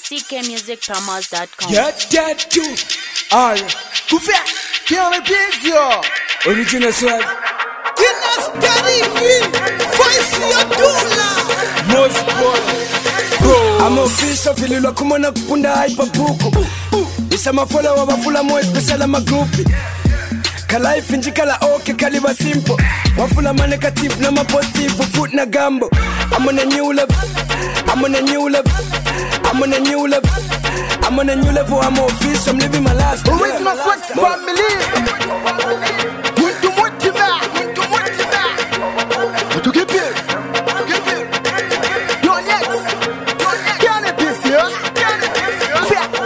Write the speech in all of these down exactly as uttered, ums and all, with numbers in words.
c k music promos dot com. Get get you. All. Kufia. Kione Pizio. Original swag. Guinness Karimi. Voice ya Dula. Most boy. I'm official fililwa kumona kupunda hyper buku. Isa mafola wa bafula mo special ma group. Kala ifinji kala okay kaliba simple. Wafula ma negative na ma positive foot na gambo. I'm on a new level. I'm on a new level. I'm on a new level. I'm on a new level. I'm official. I'm living my last. Original Flex family. Muito muito ba. Muito muito ba. Muito que pé. Muito que pé. Donex. Donex. Kiane Pizio. Kiane Pizio.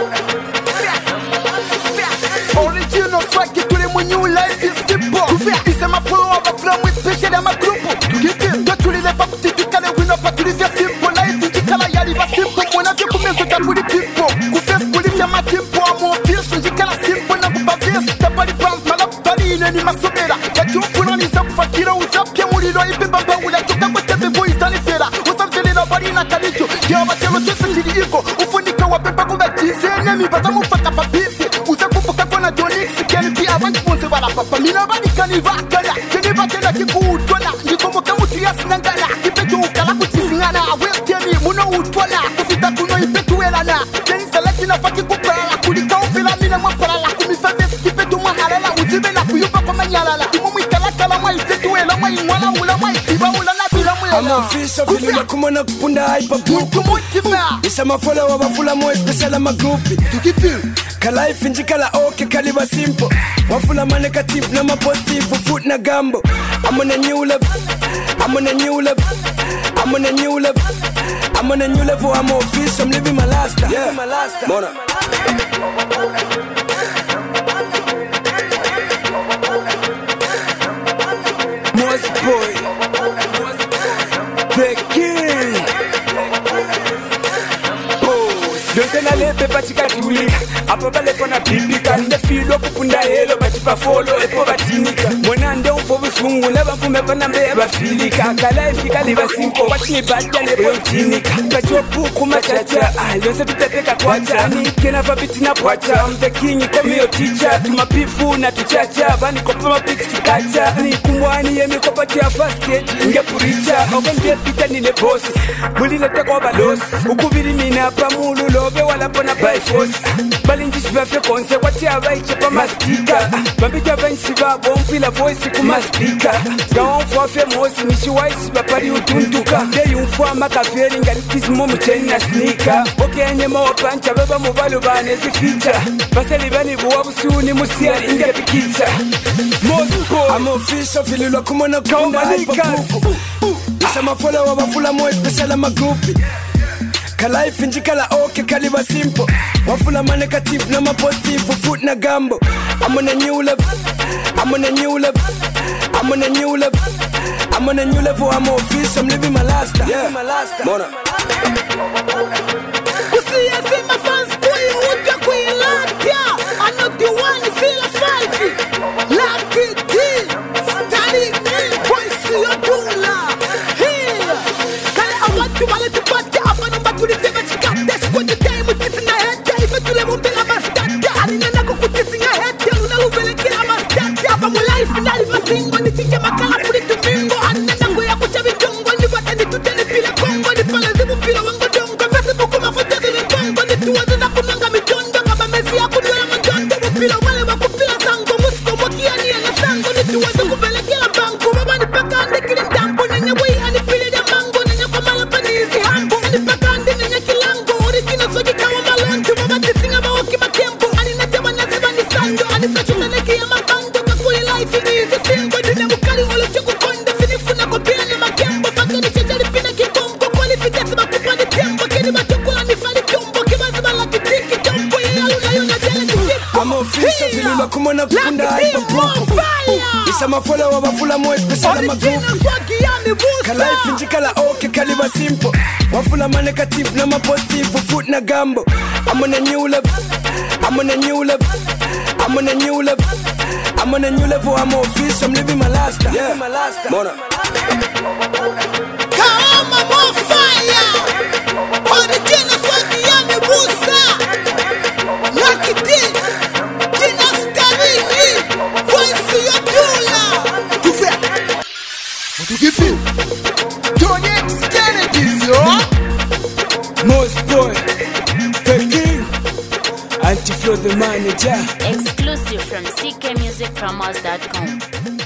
Original Flex que tudo é new life is simple. Isso é uma follow up from with special é uma grupo. Que pé. Tu tudo é para tu tu cara win up tu dizer simple life de kala yali ba simple mona vê começo da por people. Ku fez polícia ma tempo amo fish de kala simple na ku pavês da body brand mala body ni masobera. Ya tu funaliza kufakira uzapye muliro ibeba bawula tuka kwa tebe boys danifera. Usamvele na body na kalicho. Ya batelo tese ndiri iko. Ufunika wa beba ku batise nemi batamu faka papisi. Usakupuka kona Donix keni pia abantu bonse bala papa. Mina bani kanivakara. Keni batenda kikutona. Ndikomo kamu tiasi nangala. Kipeto ukala kutisingana. Westemi muno utwala. Kufita kuno ipetuela na. Keni seleki na faki kupala. Kulika ufila mina mwapala. Kumisavesi kipetu mahalala. Uzibe na kuyupa kwa manyalala. Imumu ikalakala mwa ipetuela. Mwa imwala ula mwa ikiba ula na bila mwela. I'm official fililwa kumona kupunda hyper buku. Muito muito ba. Isa mafola wa bafula mo special ma group. Tukipi. Kala ifinji kala okay kaliba simple. Wafula ma negative na ma positive foot na gambo. I'm on a new level. I'm on a new level. I'm on a new level. I'm on a new level. I'm official. I'm living my last time. Yeah, my last time. Mona. Most boy. The king. Dose na lepe patika tulika Apo bale kona bibika Nde filo kupunda helo Batipa follow epo batinika Mwana nde umfobu sungu Leba mfume pana mbea bafilika Kala ifika liba simpo Watini batia lebo yontinika Kachua puku machacha Ah, lonse tutepeka kwacha Ni kena fabiti na pwacha I'm the king, komi yo teacher Tumapifu na tuchacha Bani kopa mapiksi kacha Ni kumwani yemi kopa tia fast stage Nge puricha Ogen bie pita nile boss Mulile teko balos Ukubiri mina pamulu Lobe wala pona by force Balinji shiva fe konse Wati avai chepa mastika Bambita vensi va bompi la voice kuma speaker Gawa mfwa fe mosi Nishi waisi bapari utunduka Deyi mfwa makaferi Ngalitizi momu cheni na sneaker Oke enye mawa pancha Beba mubalu banezi feature Baseli bani buwa busiuni musiari Inge pikicha Mospo I'm official fililwa kumona kupunda hyper buku. Isa mafola wa bafula mo special ma group. Kala ifinji kala okay kaliba simple. Wafula ma negative na ma positive foot na gambo. I'm on a new level. I'm on a new level. I'm on a new level. I'm on a new level. I'm official. I'm living my last time. Yeah, my last time. Mona. Kusi ya sema fans kuyi uja kuyi lakia. I know the one feel a five. Lucky D. Stanley me. Voice ya Dula. Here. Kale awatu wale tupate. Apa numba tulisema chikate. Sikuti time utisi na hete. Ife tule mumbela mastate. Alinena kukutisi na hete. Unaluvele kila mastate. Apa mulai finali masingo. Ni chiche makala puli tumingo. Anena kuya kucha vijongo. Ni watani tuteni pile kongo. Ni pale zibu pile wango dongo. Vese buku mafutezi ni kongo. Ni tuwazi na kunanga mijondo. Kaba mezi ya kuduela manjondo. Wupila wale wakupila sango. Musko mokia ni ene sango. Ni tuwazi kubele kila banko. Baba ni peka ande kili mtambo. Nenye wei ani pile de mango. Nenye kwa malapanizi hambo. Ani peka ande nenye kilango. Origino soki kawa malonjo. Baba tisinga maoki matempo. Ani natema naziba ni sando. Ani sachu meneki ya mabando. Kakuli life ni izi singo. Dune mukali wale chuku konde. Finifuna kwa pia na makembo. Faka ni chechali pina kikombo. Kwali fitesi makupa ni tembo. Kini matukula ni fali kyombo. Kimaziba la kitiki kyombo. Yaluna yuna jele kikipo. I'm official fililwa kumona kupunda hyper buku. Isa mafola wa bafula mo special ma group. Kala ifinji kala okay kaliba simple. Wafula ma negative na ma positive foot na gambo. I'm on a new level. I'm on a new level. I'm on a new level. I'm on a new level. I'm official. I'm living my last time. Yeah, my last time. Mona. Kama mo fire. Original swag yani boost. to give you. Tony X Kennedy, yo. Most boy, the king, Anti-Flow the manager. Exclusive from C K music promos dot com.